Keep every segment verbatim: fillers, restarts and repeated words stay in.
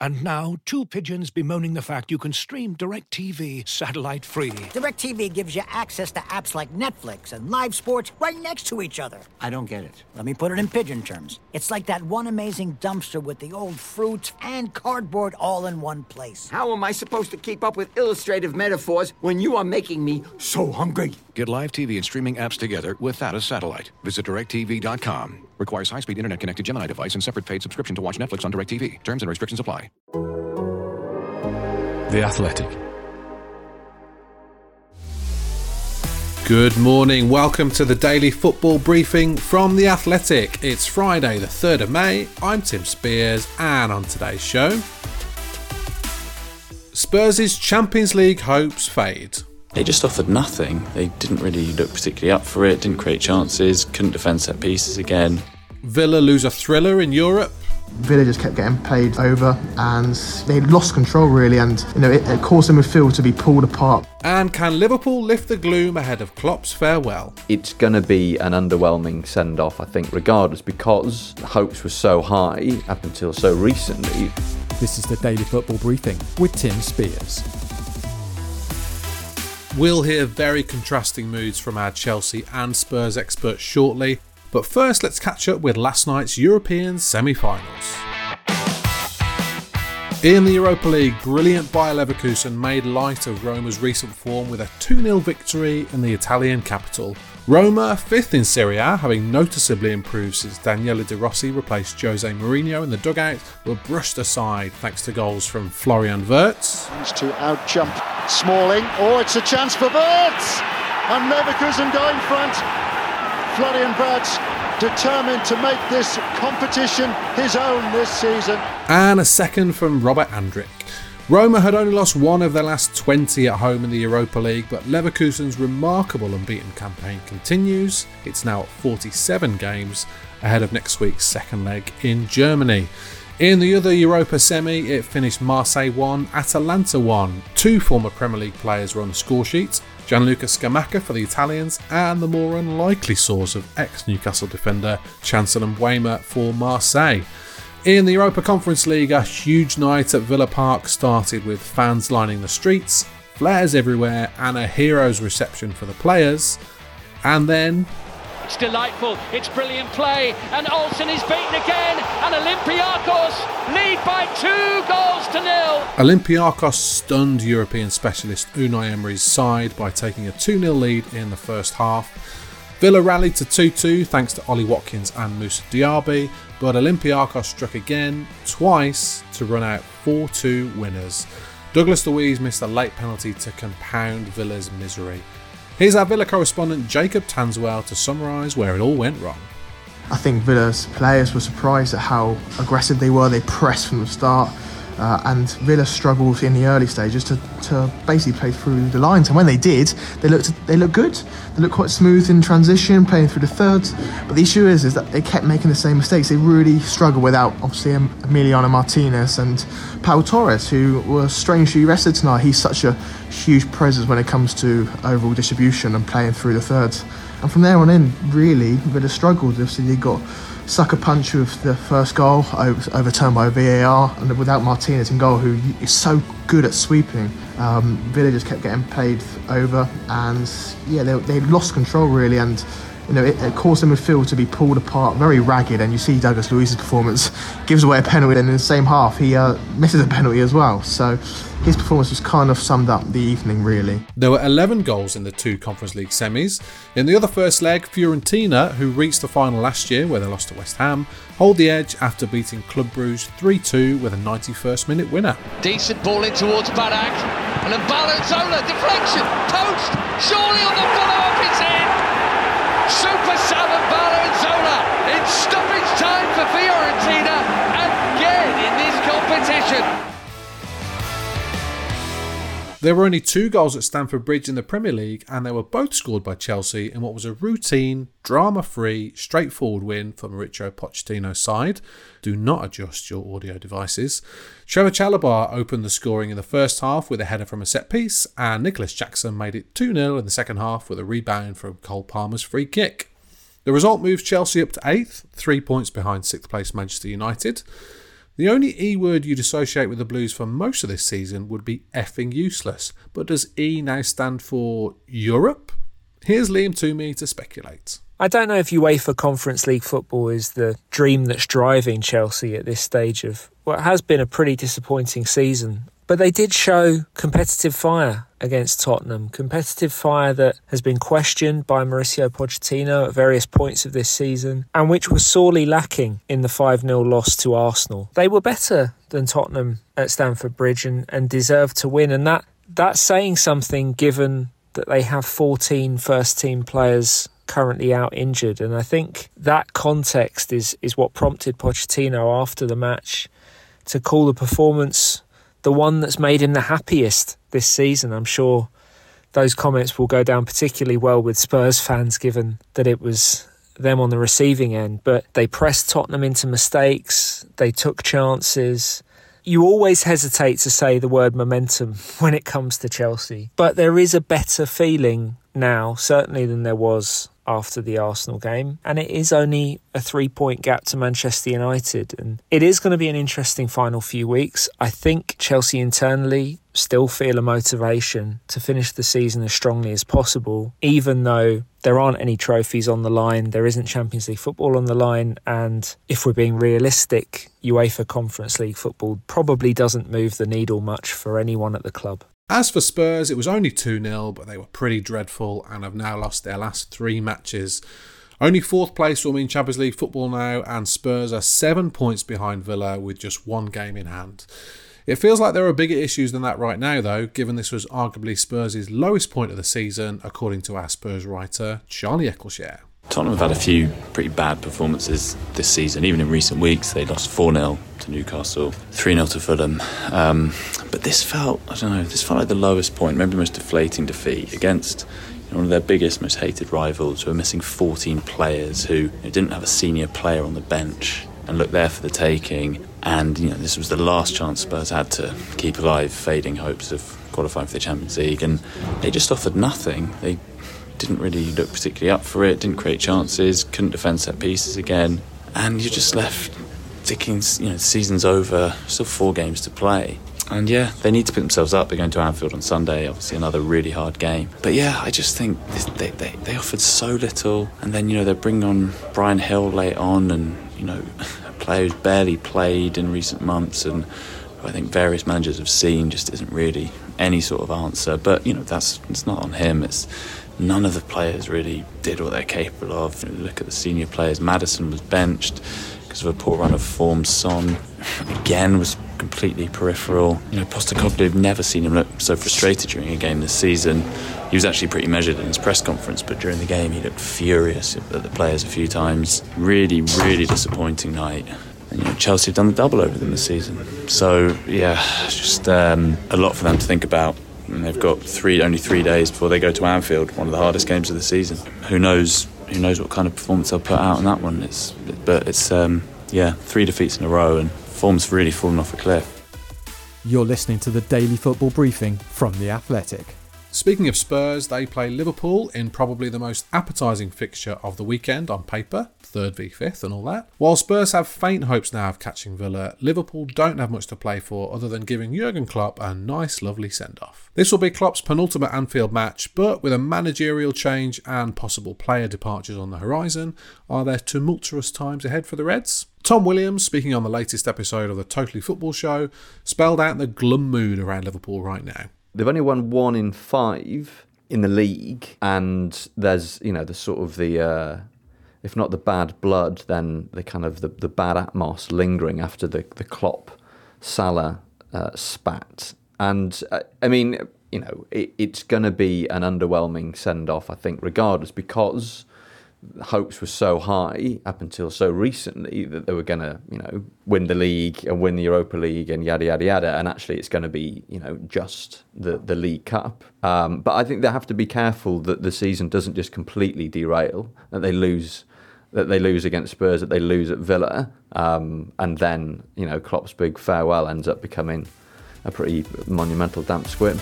And now, two pigeons bemoaning the fact you can stream DirecTV satellite-free. DirecTV gives you access to apps like Netflix and live sports right next to each other. I don't get it. Let me put it in pigeon terms. It's like that one amazing dumpster with the old fruits and cardboard all in one place. How am I supposed to keep up with illustrative metaphors when you are making me so hungry? Get live T V and streaming apps together without a satellite. Visit direct T V dot com. Requires high-speed internet-connected Gemini device and separate paid subscription to watch Netflix on DirecTV. Terms and restrictions apply. The Athletic. Good morning, welcome to the daily football briefing from The Athletic. It's Friday the third of May, I'm Tim Spears, and on today's show, Spurs' Champions League hopes fade. They just offered nothing. They didn't really look particularly up for it, didn't create chances, couldn't defend set pieces again. Villa lose a thriller in Europe. Villa just kept getting played over and they lost control really, and you know it, it caused the midfield to be pulled apart. And can Liverpool lift the gloom ahead of Klopp's farewell? It's going to be an underwhelming send-off, I think, regardless, because the hopes were so high up until so recently. This is the Daily Football Briefing with Tim Spears. We'll hear very contrasting moods from our Chelsea and Spurs experts shortly, but first let's catch up with last night's European semi-finals. In the Europa League, brilliant Bayer Leverkusen made light of Roma's recent form with a two nil victory in the Italian capital. Roma, fifth in Serie A, having noticeably improved since Daniele De Rossi replaced Jose Mourinho in the dugout, were brushed aside thanks to goals from Florian Wirtz. To out-jump Smalling. Oh, it's a chance for Wirtz! And Leverkusen go in front. Florian Wirtz determined to make this competition his own this season. And a second from Robert Andrich. Roma had only lost one of their last twenty at home in the Europa League, but Leverkusen's remarkable unbeaten campaign continues. It's now at forty-seven games, ahead of next week's second leg in Germany. In the other Europa semi, it finished Marseille one, Atalanta one. Two former Premier League players were on the score sheet, Gianluca Scamacca for the Italians, and the more unlikely source of ex-Newcastle defender Chancellor Mbeumo for Marseille. In the Europa Conference League, a huge night at Villa Park started with fans lining the streets, flares everywhere, and a hero's reception for the players. And then... It's delightful, it's brilliant play, and Olsen is beaten again, and Olympiacos lead by two goals to nil. Olympiacos stunned European specialist Unai Emery's side by taking a two nil lead in the first half. Villa rallied to two two thanks to Ollie Watkins and Moussa Diaby, but Olympiacos struck again, twice, to run out four two winners. Douglas Luiz missed a late penalty to compound Villa's misery. Here's our Villa correspondent Jacob Tanswell to summarise where it all went wrong. I think Villa's players were surprised at how aggressive they were. They pressed from the start. Uh, and Villa struggled in the early stages to, to basically play through the lines, and when they did, they looked they looked good. They looked quite smooth in transition, playing through the thirds. But the issue is, is that they kept making the same mistakes. They really struggled without, obviously, Emiliano Martinez and Pau Torres, who were strangely rested tonight. He's such a huge presence when it comes to overall distribution and playing through the thirds. And from there on in, really, Villa struggled. Obviously, they got sucker punch with the first goal, overturned by V A R, and without Martinez in goal, who is so good at sweeping, um, Villa just kept getting played over, and yeah, they, they lost control really, and you know it, it caused the midfield to be pulled apart, very ragged. And you see Douglas Luiz's performance, gives away a penalty, and in the same half he uh, misses a penalty as well. So his performance was kind of summed up the evening, really. There were eleven goals in the two Conference League semis. In the other first leg, Fiorentina, who reached the final last year where they lost to West Ham, hold the edge after beating Club Brugge three two with a ninety-first minute winner. Decent ball in towards Barak, and then Balazzola, deflection, post, surely on the follow-up, it's in! Super sub of Balazzola in stoppage time for Fiorentina, again in this competition. There were only two goals at Stamford Bridge in the Premier League, and they were both scored by Chelsea in what was a routine, drama-free, straightforward win for Mauricio Pochettino's side. Do not adjust your audio devices. Trevor Chalobah opened the scoring in the first half with a header from a set-piece, and Nicholas Jackson made it two nil in the second half with a rebound from Cole Palmer's free kick. The result moves Chelsea up to eighth, three points behind sixth place Manchester United. The only E word you'd associate with the Blues for most of this season would be effing useless. But does E now stand for Europe? Here's Liam Toomey to speculate. I don't know if UEFA Conference League football is the dream that's driving Chelsea at this stage of what has been a pretty disappointing season. But they did show competitive fire against Tottenham, competitive fire that has been questioned by Mauricio Pochettino at various points of this season, and which was sorely lacking in the five nil loss to Arsenal. They were better than Tottenham at Stamford Bridge and, and deserved to win, and that that's saying something given that they have fourteen first-team players currently out injured. And I think that context is, is what prompted Pochettino after the match to call the performance the one that's made him the happiest this season. I'm sure those comments will go down particularly well with Spurs fans, given that it was them on the receiving end. But they pressed Tottenham into mistakes, they took chances. You always hesitate to say the word momentum when it comes to Chelsea, but there is a better feeling now, certainly, than there was after the Arsenal game, and it is only a three-point gap to Manchester United, and it is going to be an interesting final few weeks. I think Chelsea internally still feel a motivation to finish the season as strongly as possible, even though there aren't any trophies on the line, there isn't Champions League football on the line, and if we're being realistic, UEFA Conference League football probably doesn't move the needle much for anyone at the club. As for Spurs, it was only two nil, but they were pretty dreadful and have now lost their last three matches. Only fourth place will mean Champions League football now, and Spurs are seven points behind Villa with just one game in hand. It feels like there are bigger issues than that right now, though, given this was arguably Spurs' lowest point of the season, according to our Spurs writer, Charlie Eccleshare. Tottenham have had a few pretty bad performances this season. Even in recent weeks, they lost four nil to Newcastle, three nil to Fulham. Um, but this felt, I don't know, this felt like the lowest point, maybe the most deflating defeat against you know, one of their biggest, most hated rivals, who are missing fourteen players, who you know, didn't have a senior player on the bench and looked there for the taking. And you know, this was the last chance Spurs had to keep alive fading hopes of qualifying for the Champions League, and they just offered nothing. They didn't really look particularly up for it, didn't create chances, couldn't defend set pieces again, and you're just left thinking, you know, the season's over, still four games to play. And yeah, they need to put themselves up. They're going to Anfield on Sunday, obviously another really hard game. But yeah, I just think this, they, they, they offered so little, and then, you know, they're bringing on Brian Hill late on, and, you know, a player who's barely played in recent months, and I think various managers have seen just isn't really any sort of answer. But, you know, that's it's not on him, it's none of the players really did what they're capable of. You know, look at the senior players. Maddison was benched because of a poor run of form. Son, again, was completely peripheral. You know, Postecoglou, I've never seen him look so frustrated during a game this season. He was actually pretty measured in his press conference, but during the game he looked furious at the players a few times. Really, really disappointing night. And, you know, Chelsea have done the double over them this season. So, yeah, just um, a lot for them to think about. And they've got three, only three days before they go to Anfield, one of the hardest games of the season. Who knows? Who knows what kind of performance they'll put out in that one? It's, but it's um, yeah, three defeats in a row, and form's really fallen off a cliff. You're listening to the Daily Football Briefing from The Athletic. Speaking of Spurs, they play Liverpool in probably the most appetising fixture of the weekend on paper, third v fifth and all that. While Spurs have faint hopes now of catching Villa, Liverpool don't have much to play for other than giving Jurgen Klopp a nice, lovely send-off. This will be Klopp's penultimate Anfield match, but with a managerial change and possible player departures on the horizon, are there tumultuous times ahead for the Reds? Tom Williams, speaking on the latest episode of the Totally Football Show, spelled out the glum mood around Liverpool right now. They've only won one in five in the league, and there's, you know, the sort of the, uh, if not the bad blood, then the kind of the, the bad atmos lingering after the, the Klopp Salah uh, spat. And, uh, I mean, you know, it, it's going to be an underwhelming send-off, I think, regardless, because hopes were so high up until so recently that they were going to, you know, win the league and win the Europa League and yada, yada, yada. And actually it's going to be, you know, just the, the League Cup. Um, but I think they have to be careful that the season doesn't just completely derail, that they lose that they lose against Spurs, that they lose at Villa. Um, and then, you know, Klopp's big farewell ends up becoming a pretty monumental damp squib.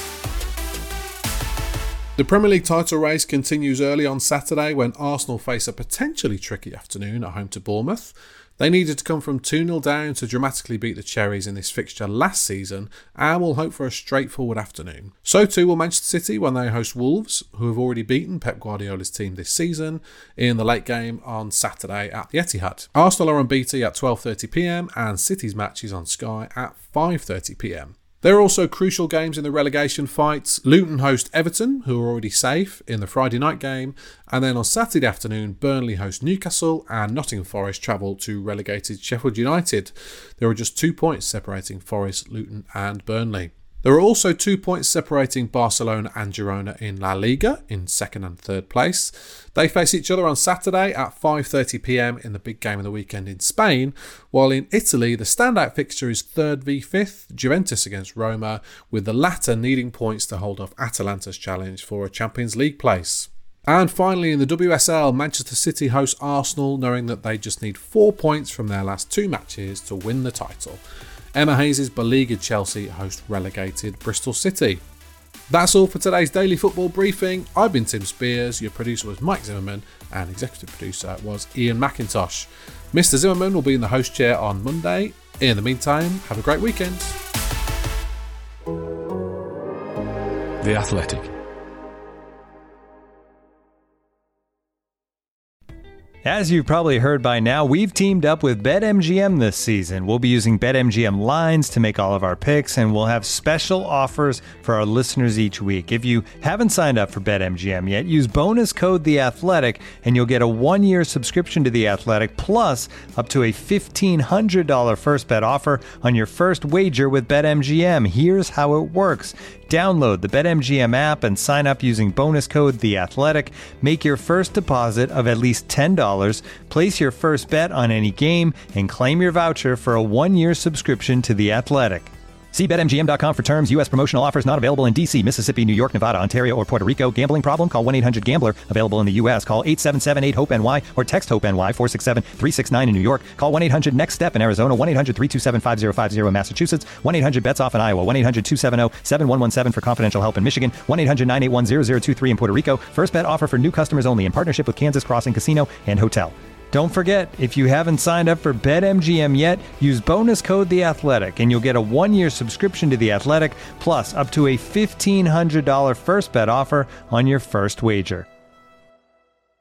The Premier League title race continues early on Saturday when Arsenal face a potentially tricky afternoon at home to Bournemouth. They needed to come from two nil down to dramatically beat the Cherries in this fixture last season and will hope for a straightforward afternoon. So too will Manchester City when they host Wolves, who have already beaten Pep Guardiola's team this season in the late game on Saturday at the Etihad. Arsenal are on B T at twelve thirty p m and City's match is on Sky at five thirty p m. There are also crucial games in the relegation fights. Luton host Everton, who are already safe, in the Friday night game. And then on Saturday afternoon, Burnley host Newcastle and Nottingham Forest travel to relegated Sheffield United. There are just two points separating Forest, Luton and Burnley. There are also two points separating Barcelona and Girona in La Liga in second and third place. They face each other on Saturday at five thirty p m in the big game of the weekend in Spain, while in Italy the standout fixture is third v fifth, Juventus against Roma, with the latter needing points to hold off Atalanta's challenge for a Champions League place. And finally in the W S L, Manchester City host Arsenal, knowing that they just need four points from their last two matches to win the title. Emma Hayes' beleaguered Chelsea host relegated Bristol City. That's all for today's Daily Football Briefing. I've been Tim Spears, your producer was Mike Zimmerman, and executive producer was Ian McIntosh. Mister Zimmerman will be in the host chair on Monday. In the meantime, have a great weekend. The Athletic. As you've probably heard by now, we've teamed up with BetMGM this season. We'll be using BetMGM lines to make all of our picks, and we'll have special offers for our listeners each week. If you haven't signed up for BetMGM yet, use bonus code The Athletic, and you'll get a one-year subscription to The Athletic, plus up to a fifteen hundred dollars first bet offer on your first wager with BetMGM. Here's how it works. Download the BetMGM app and sign up using bonus code The Athletic. Make your first deposit of at least ten dollars, place your first bet on any game, and claim your voucher for a one-year subscription to The Athletic. See Bet M G M dot com for terms. U S promotional offers not available in D C, Mississippi, New York, Nevada, Ontario, or Puerto Rico. Gambling problem? Call one eight hundred gambler. Available in the U S. Call eight seven seven eight hope N Y or text HOPE-NY four six seven three six nine in New York. Call one eight hundred next step in Arizona. one eight hundred three two seven five zero five zero in Massachusetts. one eight hundred bets off in Iowa. one eight hundred two seven zero seven one one seven for confidential help in Michigan. one eight hundred nine eight one zero zero two three in Puerto Rico. First bet offer for new customers only in partnership with Kansas Crossing Casino and Hotel. Don't forget, if you haven't signed up for BetMGM yet, use bonus code The Athletic, and you'll get a one-year subscription to The Athletic, plus up to a fifteen hundred dollars first bet offer on your first wager.